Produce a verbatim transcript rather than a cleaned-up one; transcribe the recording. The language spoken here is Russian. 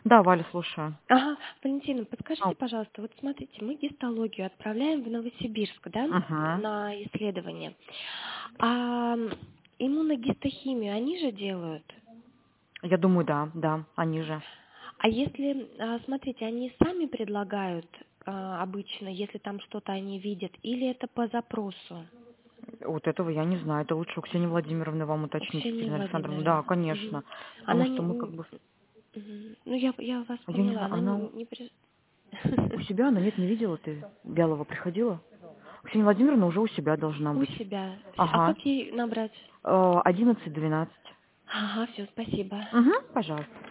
Да, Валя, слушаю. Ага, Валентина, А, подскажите, пожалуйста, вот смотрите, мы гистологию отправляем в Новосибирск, да, Ага. на исследование. А м, иммуногистохимию они же делают? Я думаю, да, да, они же. А если, а, смотрите, они сами предлагают а, обычно, если там что-то они видят, или это по запросу Вот этого я не знаю. Это лучше у Ксении Владимировны вам у уточнить, Ксении Екатерина Александровна. Владимировны? Да, конечно. Мгм. Потому Она что не... мы как бы... Мгм. Ну, я, я вас Я не поняла, знаю, она она не... у не при- у себя, она нет, не видела ты? Вялова приходила? Ксения Владимировна уже у себя должна У быть. себя. А Ага. как ей набрать? Э, одиннадцать двенадцать. Ага, все, спасибо. Угу, пожалуйста.